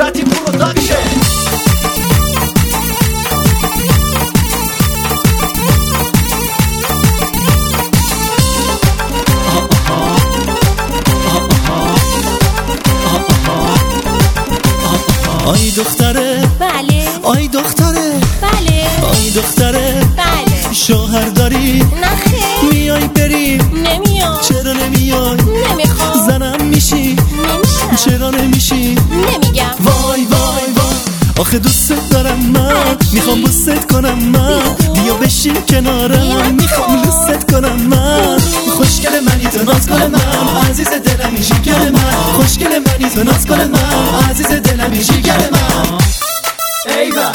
نصرتی پروداکشن. آی دختره بله. آی دختره بله. آی دختره بله. شوهر داری؟ نخیر. میای بریم؟ نمیام. چرا نمیای؟ نمیخوام. زنم میشی؟ نمیشم. چرا نمیشی؟ نمیگم. وای وای وای آخه دوست دارم من، میخوام بوست کنم من، بیا بشین کنارم، میخوام لوست کنم من. خوشگل منی تو ناز کن من، عزیز دلمی جیگر من، خوشگل منی تو ناز کن من، عزیز دلمی جیگر من. ایوه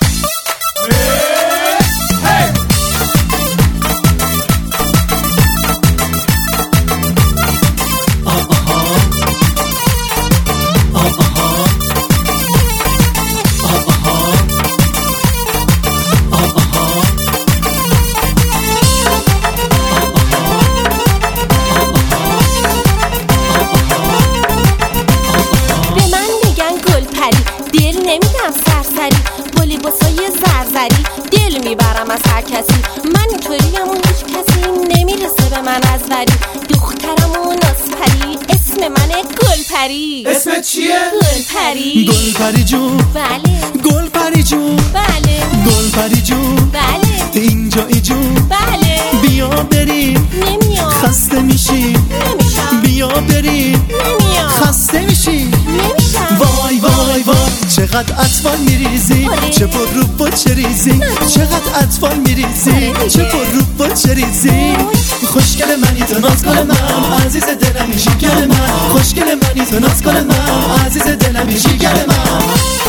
نمیدم سرسری با لباسای زرزری دل میبرم از هر کسی. من اینطوریم و هیچ کسی نمیرسه به من از وری. دخترم و نازپری اسم منه گلپری. اسمت چیه؟ گلپری. گلپری جون بله. گلپری جون بله. گلپری جون بله. اینجایی جون بله. بیا بریم. نمیام. خسته میشی؟ نمیشم. بیا بریم. نمیام. خسته میشی؟ نمیشم. وای وای وای چقدر اطفال میریزی، چه پر رو با چه ریزی، چقدر اطفال میریزی، چه پر رو با چه ریزی. خوشگل منی تو ناز کن من، عزیز دلمی جیگر من، خوشگل منی تو ناز کن من، عزیز دلمی جیگر من.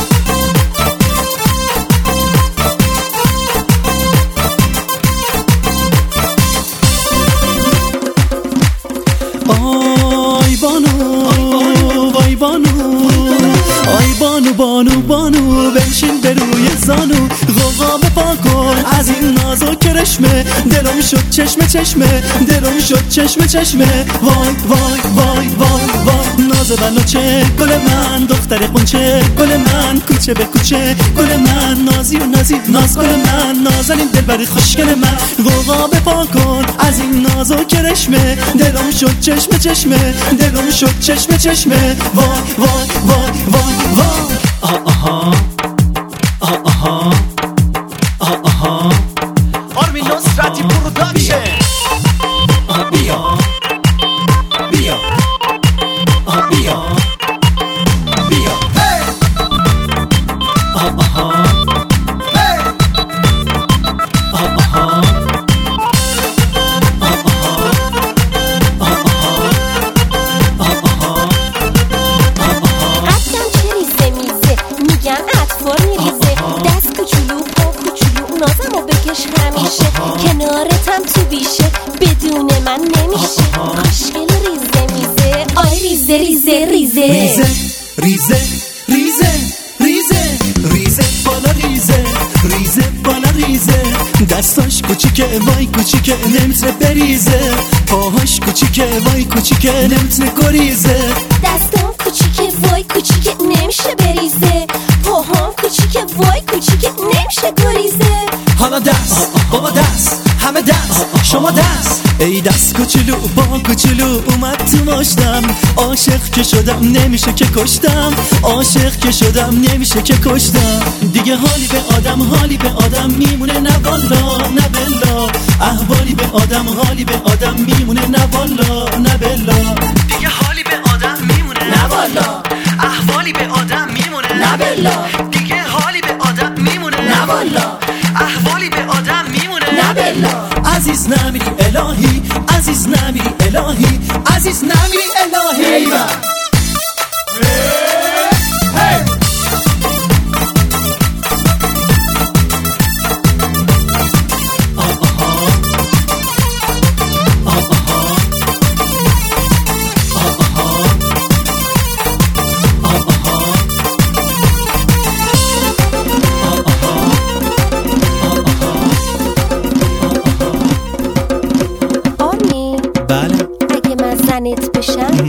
آی بانو وای بانو آی بانو بانو بانو بنشین به روی زانو، غوغا بپا کن از این ناز و کرشمه، دلم شد چشمه چشمه، دلم شد چشمه چشمه. وای وای وای وای وای ناز بناچه گل من، دختر قنچه گل من، کوچه به کوچه گل من، نازی و نازی ناز گل من، نازنین دلبری خوشگل من. غوغا بپا کن از این ناز و کرشمه، دلم شد چشمه چشمه، دلم شد چشمه چشمه. وای وای وای وای وای آها آها آها آرمین نصرتی پروداکشن. بیا بیا بیا بیا آها کنارتم تو بیشه بدون من نمیشه. خوشگل ریزه میزه آی ریزه ریزه ریزه ریزه ریزه ریزه ریزه ریزه بالا ریزه ریزه بالا ریزه. دستاش کوچیکه وای کوچیکه نمیتونه بریزه، پاهاش کوچیکه وای کوچیکه نمیتونه گریزه. دستام کوچیکه وای کوچیکه نمیشه بریزه، پاهام کوچیکه وای کوچیکه نمیشه گریزه. حالا دست بابا دست همه دست شما دست. ای دست کوچولو با کوچولو اومد تو ماشتم، عاشق که شدم نمیشه که کشتم، عاشق که شدم نمیشه که کشتم. دیگه حالی به آدم حالی به آدم میمونه نه والا نه بلا، احوالی به آدم حالی به آدم میمونه نه والا نه بلا. دیگه حالی به آدم میمونه نه والا، احوالی به آدم میمونه نه بلا. دیگه حالی به آدم میمونه نه والا، احوالی به آدم میمونه نه بلا. عزیز نمیری الهی، عزیز نمیری الهی، عزیز نمیری الهی. آرمین بله اگه من زنت بشم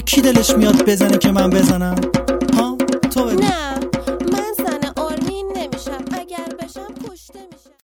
کی دلش میاد بزنه که من بزنم؟ ها تو بگو. نه